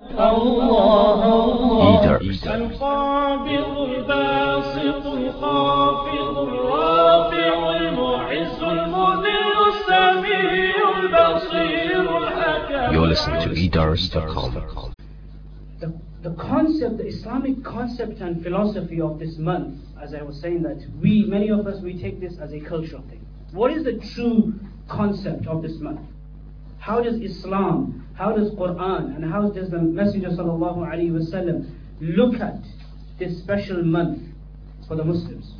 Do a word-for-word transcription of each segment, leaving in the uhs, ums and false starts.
الله الله Eater. القابض الباسط الخافض الرافع المعز المذل السميع البصير الحكم. You're listening to e dars dot com. The, the concept, the Islamic concept and philosophy of this month, as I was saying, that we, many of us, we take this as a cultural thing. What is the true concept of this month? How does Islam, how does Quran, and how does the Messenger sallallahu alaihi wasallam look at this special month for the Muslims?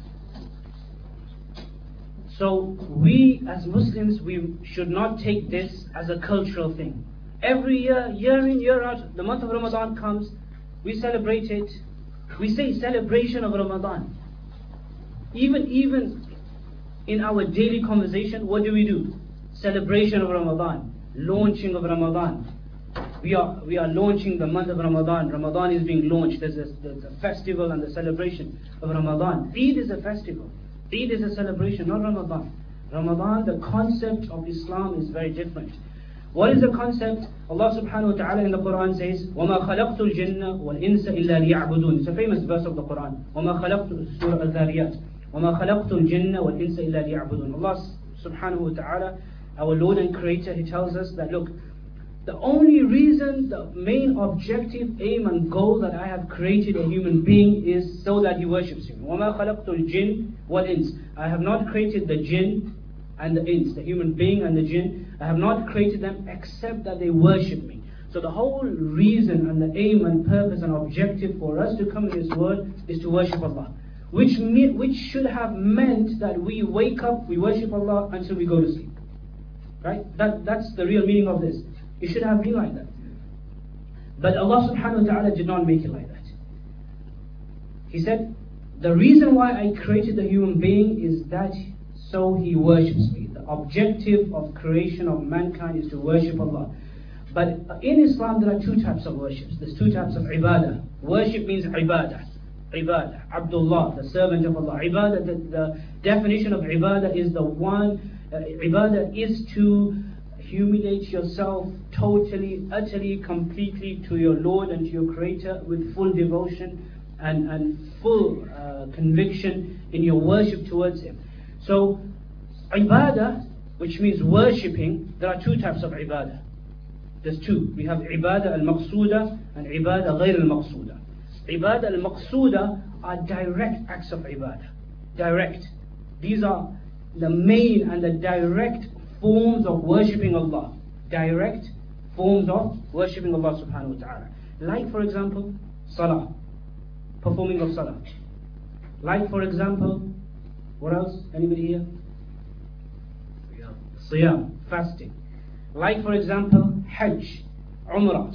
So we as Muslims, we should not take this as a cultural thing. Every year, year in, year out, the month of Ramadan comes, we celebrate it. We say celebration of Ramadan. Even, even in our daily conversation, what do we do? Celebration of Ramadan, launching of Ramadan. We are we are launching the month of Ramadan. Ramadan is being launched. There's a, there's a festival and the celebration of Ramadan. Eid is a festival. Eid is a celebration, not Ramadan. Ramadan, the concept of Islam is very different. What is the concept? Allah subhanahu wa ta'ala in the Quran says, وَمَا خَلَقْتُ الْجِنَّ وَالْإِنسَ إِلَّا لِيَعْبُدُونَ. It's a famous verse of the Quran. وَمَا خَلَقْتُ Surah Al-Dhariyat. وَمَا خَلَقْتُ الْجِنَّ وَالْإِنسَ إِلَّا لِيَعْبُدُونَ. Allah subhanahu wa ta'ala, our Lord and Creator, He tells us that, look, the only reason, the main objective, aim and goal that I have created a human being is so that he worships me. وَمَا خَلَقْتُ الْجِنَّ وَالْإِنسَ. I have not created the jinn and the ins, the human being and the jinn. I have not created them except that they worship me. So the whole reason and the aim and purpose and objective for us to come in this world is to worship Allah. Which, me, which should have meant that we wake up, we worship Allah until we go to sleep. Right? That, that's the real meaning of this. It should have been like that. But Allah subhanahu wa ta'ala did not make it like that. He said, the reason why I created the human being is that so he worships me. The objective of creation of mankind is to worship Allah. But in Islam there are two types of worships. There's two types of ibadah. Worship means ibadah. Ibadah. Abdullah, the servant of Allah. Ibadah, the, the definition of ibadah is the one, uh, ibadah is to humiliate yourself totally, utterly, completely to your Lord and to your Creator with full devotion and, and full uh, conviction in your worship towards Him. So, ibadah, which means worshipping, there are two types of ibadah. There's two. We have ibadah al-maqsuda and ibadah ghayr al-maqsuda. Ibadah al-maqsuda are direct acts of ibadah. Direct. These are the main and the direct forms of worshipping Allah. Direct forms of worshipping Allah subhanahu wa ta'ala. Like for example, salah. Performing of salah. Like for example, what else? Anybody here? Siyam. Siyam, fasting. Like for example, Hajj, Umrah.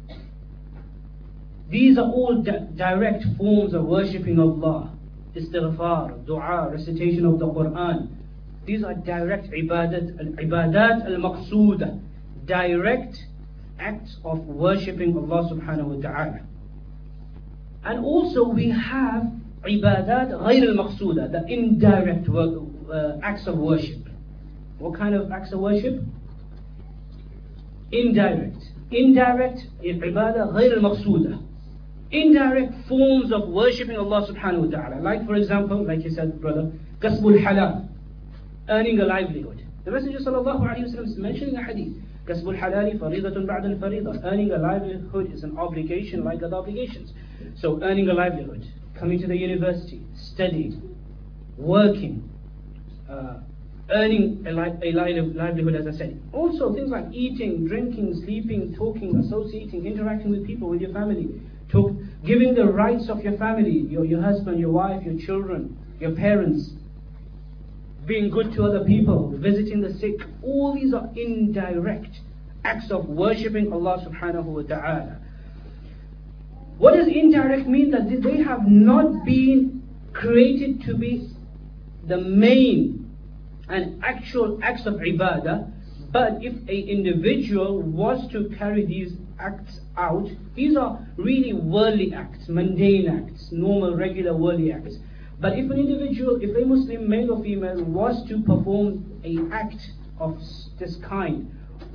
These are all di direct forms of worshipping Allah. Istighfar, dua, recitation of the Quran. These are direct ibadat, al-ibadat al-maqsuda. Direct acts of worshipping Allah subhanahu wa ta'ala. And also we have ibadat ghayr al-maqsuda, the indirect uh, acts of worship. What kind of acts of worship? Indirect. Indirect ibadah ghayr al-maqsuda. Indirect forms of worshipping Allah subhanahu wa ta'ala. Like for example, like you said, brother, kasbul halal, earning a livelihood. The Messenger sallallahu alayhi wa sallam is mentioning a hadith. Kasbul halali faridatun ba'da al-farida. Earning a livelihood is an obligation like other obligations. So earning a livelihood, coming to the university, studying, working, uh, earning a, li a li livelihood, as I said. Also things like eating, drinking, sleeping, talking, associating, interacting with people, with your family, talk, giving the rights of your family, your, your husband, your wife, your children, your parents, being good to other people, visiting the sick. All these are indirect acts of worshipping Allah subhanahu wa ta'ala. What does indirect mean? That they have not been created to be the main and actual acts of ibadah, but if an individual was to carry these acts out, these are really worldly acts, mundane acts, normal, regular worldly acts. But if an individual, if a Muslim, male or female, was to perform an act of this kind,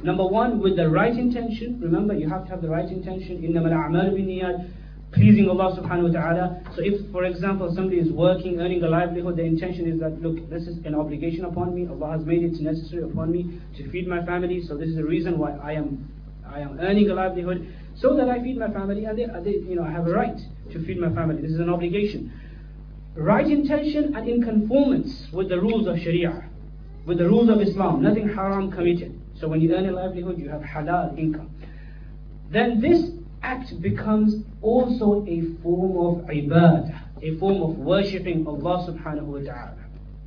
Number one, with the right intention. Remember, you have to have the right intention. إِنَّمَا الْأَعْمَالُ بِالنِّيَّاتِ, pleasing Allah subhanahu wa ta'ala. So if, for example, somebody is working, earning a livelihood, the intention is that, look, this is an obligation upon me. Allah has made it necessary upon me to feed my family. So this is the reason why I am I am earning a livelihood, so that I feed my family, and they, they, you know, I have a right to feed my family. This is an obligation. Right intention and in conformance with the rules of Sharia, with the rules of Islam, nothing haram committed. So when you earn a livelihood, you have halal income. Then this act becomes also a form of ibadah, a form of worshipping Allah subhanahu wa ta'ala.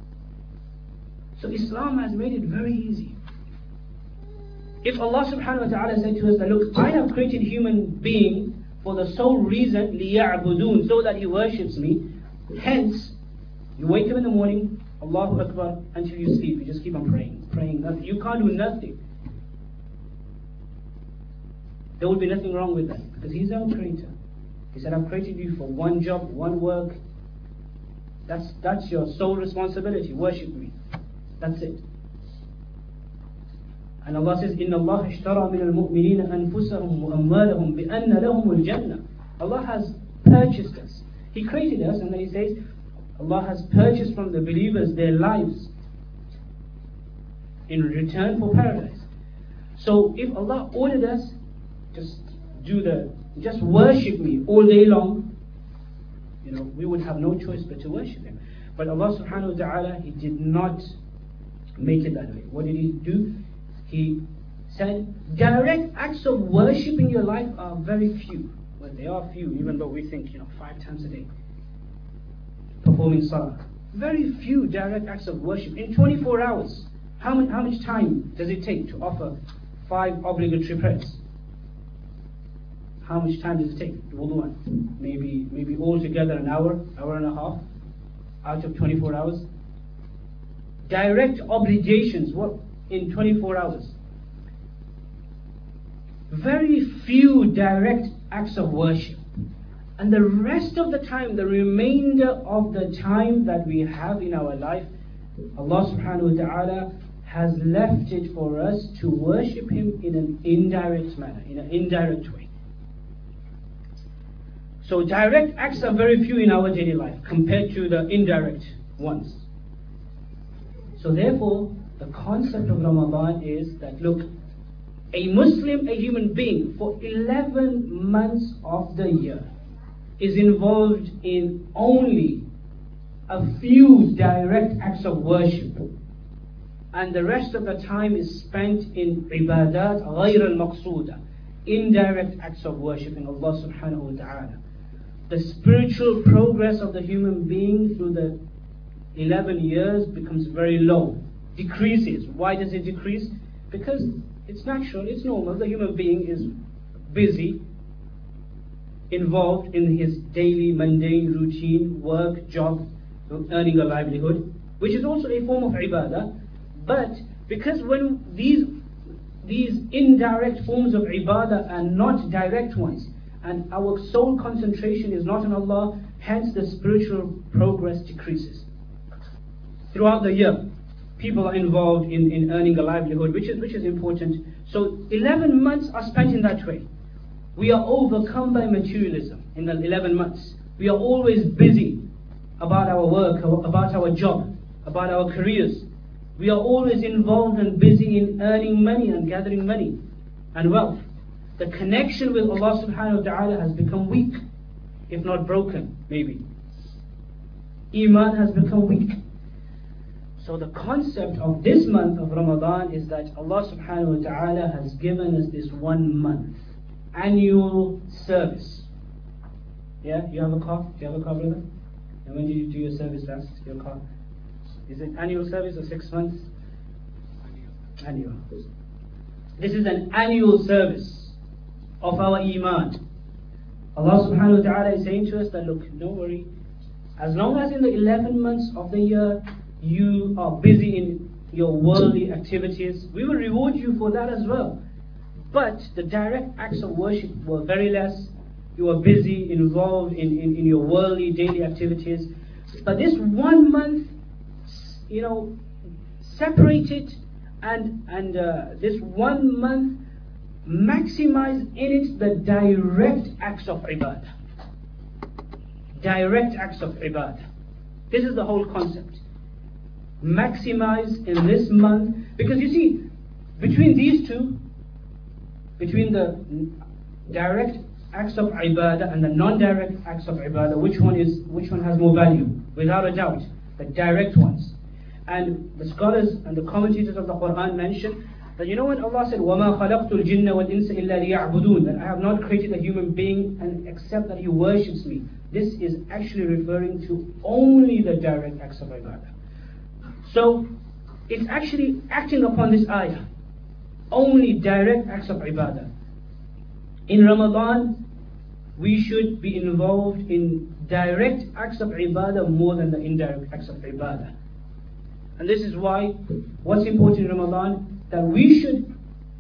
So Islam has made it very easy. If Allah subhanahu wa ta'ala said to us that, look, I have created human being for the sole reason, لِيَعْبُدُونَ, so that he worships me. Hence, you wake up in the morning, Allahu Akbar, until you sleep. You just keep on praying, praying. Nothing. You can't do nothing. There will be nothing wrong with that, because He's our creator. He said, I've created you for one job, one work. That's, that's your sole responsibility. Worship me. That's it. And Allah says, إِنَّ اللَّهَ اشْتَرَى مِنَ الْمُؤْمِنِينَ أَنفُسَهُمْ وَأَمْوَالَهُمْ بِأَنَّ لَهُمُ الْجَنَّةِ. Allah has purchased us. He created us, and then He says, Allah has purchased from the believers their lives in return for paradise. So if Allah ordered us, just do the, just worship me all day long, you know, we would have no choice but to worship Him. But Allah subhanahu wa ta'ala, He did not make it that way. What did He do? He said, direct acts of worship in your life are very few. Well, they are few, even though we think, you know, five times a day. Performing salah. Very few direct acts of worship. In twenty-four hours, how much, how much time does it take to offer five obligatory prayers? How much time does it take? Wudu? Maybe, maybe altogether an hour, hour and a half, out of twenty-four hours. Direct obligations, what? In twenty-four hours. Very few direct acts of worship. And the rest of the time, the remainder of the time that we have in our life, Allah subhanahu wa ta'ala has left it for us to worship Him in an indirect manner, in an indirect way. So direct acts are very few in our daily life compared to the indirect ones. So therefore, the concept of Ramadan is that, look, a Muslim, a human being, for eleven months of the year is involved in only a few direct acts of worship, and the rest of the time is spent in ibadat غير المقصودة, indirect acts of worshiping Allah subhanahu wa ta'ala. The spiritual progress of the human being through the eleven years becomes very low, decreases. Why does it decrease? Because it's natural, it's normal. The human being is busy, involved in his daily mundane routine, work, job, earning a livelihood, which is also a form of ibadah. But because when these these indirect forms of ibadah are not direct ones, and our sole concentration is not on Allah, hence the spiritual progress decreases. Throughout the year, people are involved in, in earning a livelihood, which is which is important. So eleven months are spent in that way. We are overcome by materialism in the eleven months. We are always busy about our work, about our job, about our careers. We are always involved and busy in earning money and gathering money and wealth. The connection with Allah subhanahu wa ta'ala has become weak, if not broken, maybe. Iman has become weak. So the concept of this month of Ramadan is that Allah subhanahu wa ta'ala has given us this one month, annual service. Yeah, you have a car? Do you have a car, brother? And when did you do your service last, your car? Is it annual service or six months? Annual. This is an annual service of our Iman. Allah subhanahu wa ta'ala is saying to us that, look, don't worry. As long as in the eleven months of the year you are busy in your worldly activities, we will reward you for that as well. But the direct acts of worship were very less. You are busy, involved in, in, in your worldly daily activities. But this one month, you know, separated and and uh, this one month, maximize in it the direct acts of ibadah. Direct acts of ibadah. This is the whole concept. Maximize in this month, because you see, between these two, between the direct acts of ibadah and the non-direct acts of ibadah, which one is which one has more value? Without a doubt, the direct ones. And the scholars and the commentators of the Quran mention that, you know, when Allah said, وَمَا خَلَقْتُ الْجِنَّ وَالْإِنسَ إِلَّا لِيَعْبُدُونَ, that I have not created a human being and except that he worships me. This is actually referring to only the direct acts of ibadah. So it's actually acting upon this ayah. Only direct acts of ibadah. In Ramadan, we should be involved in direct acts of ibadah more than the indirect acts of ibadah. And this is why, what's important in Ramadan, that we should,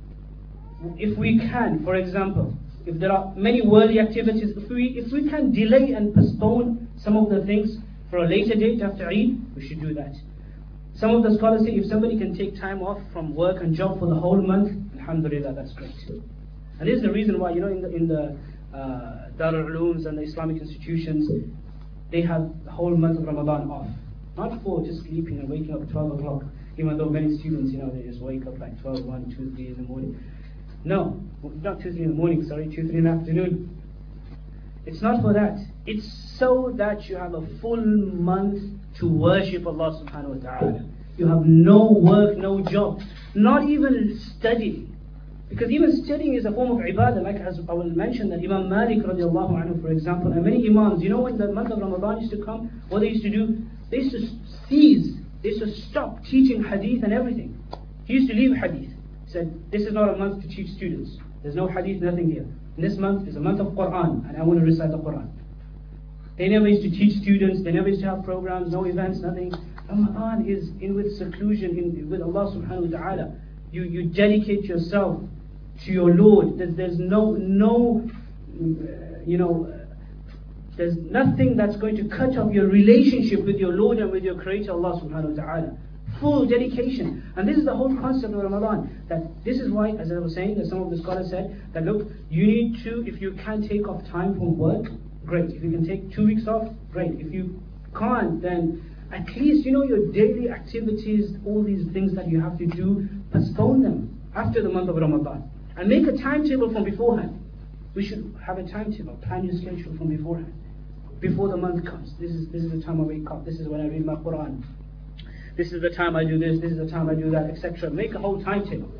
if we can, for example, if there are many worldly activities, if we if we can delay and postpone some of the things for a later date after Eid, we should do that. Some of the scholars say if somebody can take time off from work and job for the whole month, alhamdulillah, that's great. And this is the reason why, you know, in the in the uh, Darul Ulooms and the Islamic institutions, they have the whole month of Ramadan off. Not for just sleeping and waking up at twelve o'clock, even though many students, you know, they just wake up like twelve, one, two, three in the morning. No, not two, three in the morning, sorry, two, three in the afternoon. It's not for that. It's so that you have a full month to worship Allah subhanahu wa ta'ala. You have no work, no job, not even study. Because even studying is a form of ibadah, like as I will mention that Imam Malik radiallahu anhu, for example, and many imams, you know, when the month of Ramadan used to come, what they used to do, they used to cease, they used to stop teaching hadith and everything. He used to leave hadith. He said, this is not a month to teach students. There's no hadith, nothing here. And this month is a month of Quran, and I want to recite the Quran. They never used to teach students, they never used to have programs, no events, nothing. Ramadan is in with seclusion, in with Allah subhanahu wa ta'ala. You, you dedicate yourself to your Lord. There's, there's no, no, uh, you know, uh, there's nothing that's going to cut off your relationship with your Lord and with your Creator, Allah subhanahu wa ta'ala. Full dedication. And this is the whole concept of Ramadan. That this is why, as I was saying, that some of the scholars said that look, you need to, if you can take off time from work, great. If you can take two weeks off, great. If you can't, then at least, you know, your daily activities, all these things that you have to do, postpone them after the month of Ramadan. And make a timetable from beforehand. We should have a timetable, plan your schedule from beforehand. Before the month comes, this is this is the time I wake up, this is when I read my Quran, this is the time I do this, this is the time I do that, et cetera. Make a whole timetable.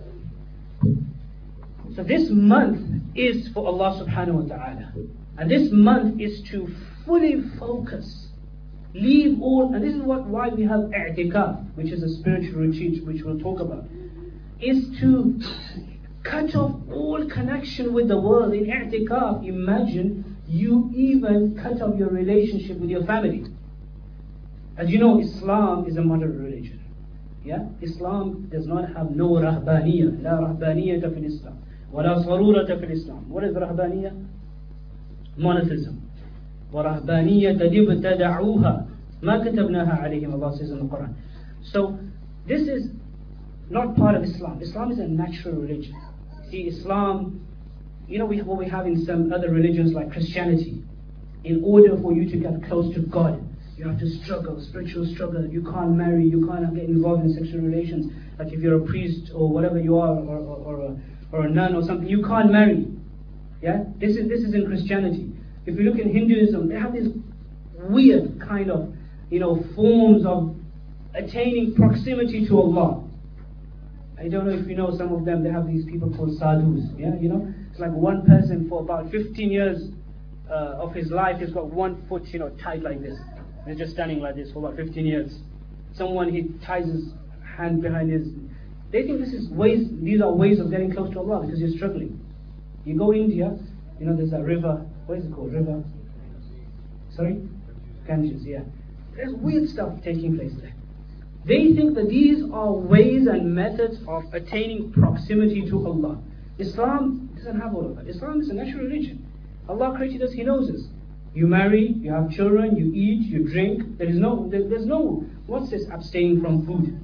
So this month is for Allah subhanahu wa ta'ala. And this month is to fully focus. Leave all, and this is what why we have i'tikaf, which is a spiritual retreat, which we'll talk about, is to cut off all connection with the world. In i'tikaf, imagine you even cut off your relationship with your family. As you know, Islam is a moderate religion. Yeah? Islam does not have no rahbaniyah. La rahbaniyata fil Islam. Wa la sarurata fil Islam. What is rahbaniyah? Monotheism. Wa rahbaniyata ibtada'uha. Ma katabnaha alayhim, Allah says in the Quran. So, this is not part of Islam. Islam is a natural religion. See, Islam, you know we, what we have in some other religions like Christianity. In order for you to get close to God, you have to struggle, spiritual struggle. You can't marry, you can't get involved in sexual relations. Like if you're a priest or whatever you are, or, or, or, a, or a nun or something, you can't marry. Yeah, this is this is in Christianity. If you look in Hinduism, they have this weird kind of, you know, forms of attaining proximity to Allah. I don't know if you know some of them. They have these people called sadhus. Yeah, you know, it's like one person for about fifteen years uh, of his life, he's got one foot, you know, tied like this. He's just standing like this for about fifteen years. Someone, he ties his hand behind his. They think this is ways. These are ways of getting close to Allah because you're struggling. You go India, you know, there's a river. What is it called? River. Sorry, Ganges. Yeah. There's weird stuff taking place there. They think that these are ways and methods of attaining proximity to Allah. Islam doesn't have all of that. Islam is a natural religion. Allah created us, He knows us. You marry, you have children, you eat, you drink. There is no, there, there's no, what's this abstaining from food?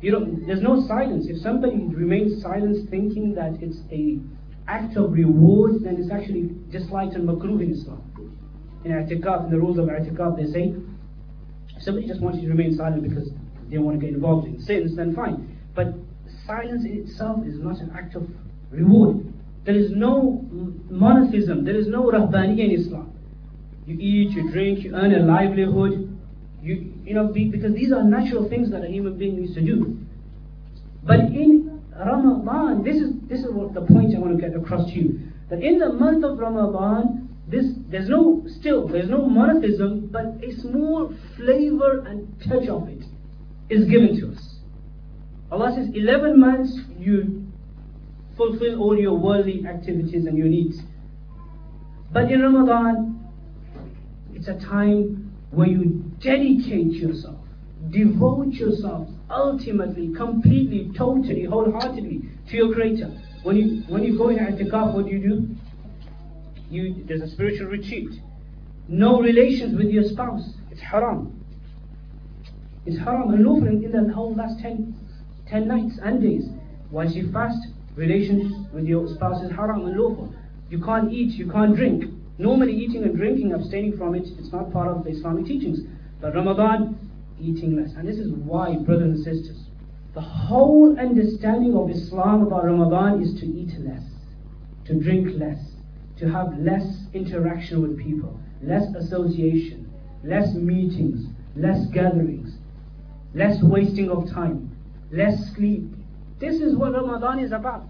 You don't, there's no silence. If somebody remains silent thinking that it's a act of reward, then it's actually disliked and makruh in Islam. In i'tikaf, in the rules of i'tikaf, they say, if somebody just wants you to remain silent because they don't want to get involved in sins, then fine. But silence in itself is not an act of reward. There is no monotheism, there is no rahbaniyya in Islam. You eat, you drink, you earn a livelihood, you, you know, be, because these are natural things that a human being needs to do. But in Ramadan, this is this is what the point I want to get across to you. That in the month of Ramadan, this there's no still there's no monotheism, but a small flavor and touch of it is given to us. Allah says, eleven months you fulfill all your worldly activities and your needs. But in Ramadan, it's a time where you dedicate yourself, devote yourself ultimately, completely, totally, wholeheartedly to your Creator. When you when you go in i'tikaf, what do you do? You there's a spiritual retreat. No relations with your spouse. It's haram. It's haram and lawful in the whole last ten, ten nights and days. Once you fast, relations with your spouse is haram and lawful. You can't eat, you can't drink. Normally eating and drinking, abstaining from it, it's not part of the Islamic teachings. But Ramadan, eating less. And this is why, brothers and sisters, the whole understanding of Islam about Ramadan is to eat less, to drink less, to have less interaction with people, less association, less meetings, less gatherings, less wasting of time, less sleep. This is what Ramadan is about.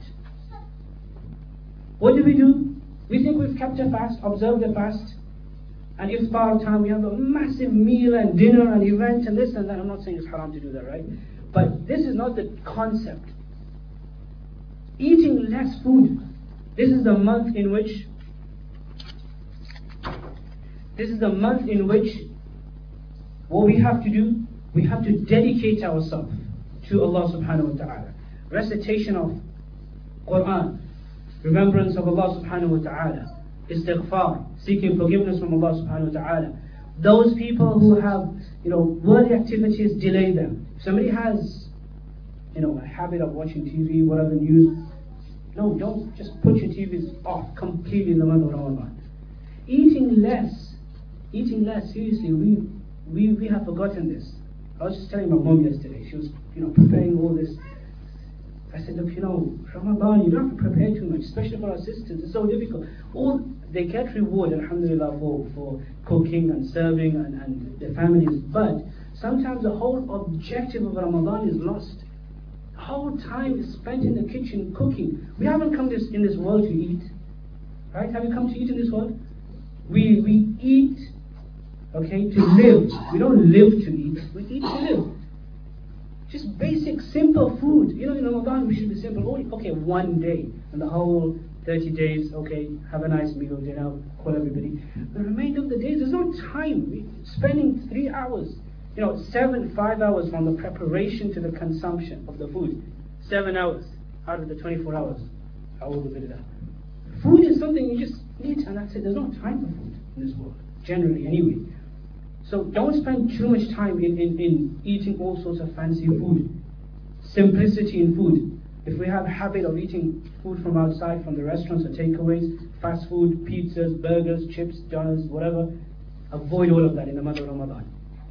What do we do? We think we've kept a fast, observed a fast, and iftar time we have a massive meal and dinner and event and this and that. I'm not saying it's haram to do that, right? But this is not the concept. Eating less food. This is the month in which This is the month in which what we have to do, we have to dedicate ourselves to Allah subhanahu wa ta'ala. Recitation of Quran, remembrance of Allah subhanahu wa ta'ala, istighfar, seeking forgiveness from Allah subhanahu wa ta'ala. Those people who have, you know, worldly activities, delay them. If somebody has, you know, a habit of watching T V, whatever news, no, don't just put your T Vs off completely in the month of Ramadan. Eating less, eating less, seriously, we, we, we have forgotten this. I was just telling my mom yesterday, she was, you know, preparing all this. I said, look, you know, Ramadan, you don't have to prepare too much, especially for our sisters. It's so difficult. All they get reward, alhamdulillah, for, for cooking and serving and, and their families. But sometimes the whole objective of Ramadan is lost. The whole time is spent in the kitchen cooking. We haven't come this, in this world to eat. Right? Have you come to eat in this world? We, we eat, okay, to live. We don't live to eat. We eat to live. Just basic, simple food. You know, in Ramadan we should be simple. Only, okay, one day. And the whole thirty days, okay, have a nice meal, dinner, call everybody. The remainder of the days, there's no time. We're spending three hours. You know, seven, five hours from the preparation to the consumption of the food. Seven hours out of the twenty-four hours. How old is that? Food is something you just need, and that's it. There's no time for food in this world, generally anyway. So don't spend too much time in, in, in eating all sorts of fancy food. Simplicity in food. If we have a habit of eating food from outside, from the restaurants or takeaways, fast food, pizzas, burgers, chips, donuts, whatever, avoid all of that in the month of Ramadan.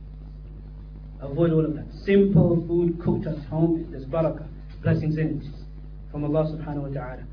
Avoid all of that. Simple food cooked at home, there's barakah, blessings in it from Allah subhanahu wa ta'ala.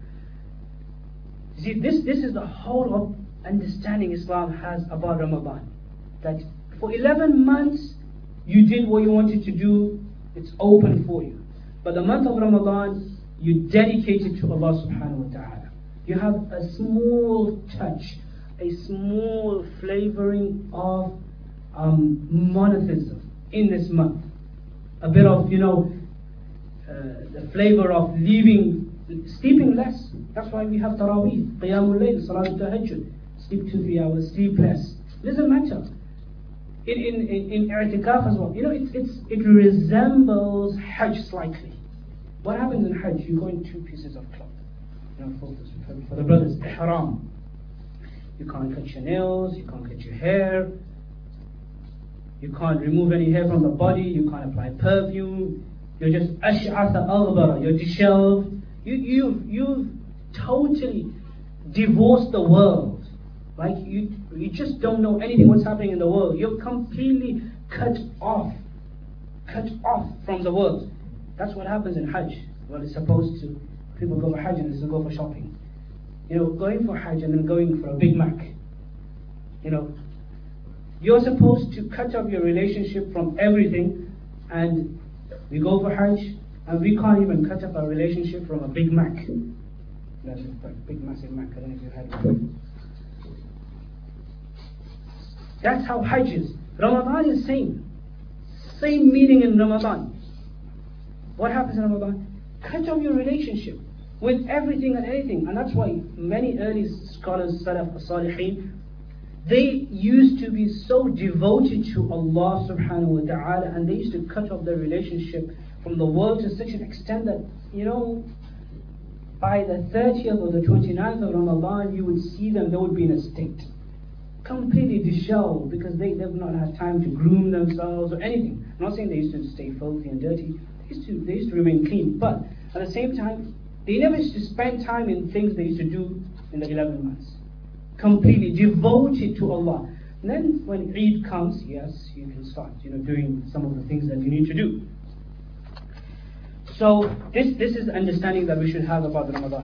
See, this, this is the whole of understanding Islam has about Ramadan. That for eleven months, you did what you wanted to do, it's open for you. But the month of Ramadan, you dedicate it to Allah subhanahu wa ta'ala. You have a small touch, a small flavoring of um, monotheism in this month. A bit of, you know, uh, the flavor of leaving, sleeping less. That's why we have Taraweeh, Qiyamul Layl, Salatul Tahajjud. Sleep two, three hours, sleep less. It doesn't matter. In in in, in i'tikaf as well, you know, it's it's it resembles Hajj slightly. What happens in Hajj? You go in two pieces of cloth. You know, for, for, for the brothers, ihram. You can't cut your nails. You can't cut your hair. You can't remove any hair from the body. You can't apply perfume. You're just ash'atha aghbara. You're disheveled. You, you, you've totally divorced the world. Like you, you just don't know anything what's happening in the world. You're completely cut off. Cut off from the world. That's what happens in Hajj. Well, it's supposed to. People go for Hajj and they go for shopping. You know, going for Hajj and then going for a Big Mac. You know, you're supposed to cut off your relationship from everything, and we go for Hajj and we can't even cut off our relationship from a Big Mac. That's a big massive Mac. I don't know if you had one. That's how Hajj is. Ramadan is same. Same meaning in Ramadan. What happens in Ramadan? Cut off your relationship with everything and anything. And that's why many early scholars, Salaf, Salihin, they used to be so devoted to Allah subhanahu wa ta'ala, and they used to cut off their relationship from the world to such an extent that, you know, by the thirtieth or the twenty-ninth of Ramadan, you would see them, they would be in a state completely disheveled, because they, they've not had time to groom themselves or anything. I'm not saying they used to stay filthy and dirty. They used to, they used to remain clean, but at the same time, they never used to spend time in things they used to do in the eleven months. Completely devoted to Allah. And then when Eid comes, yes, you can start, you know, doing some of the things that you need to do. So this this is the understanding that we should have about Ramadan.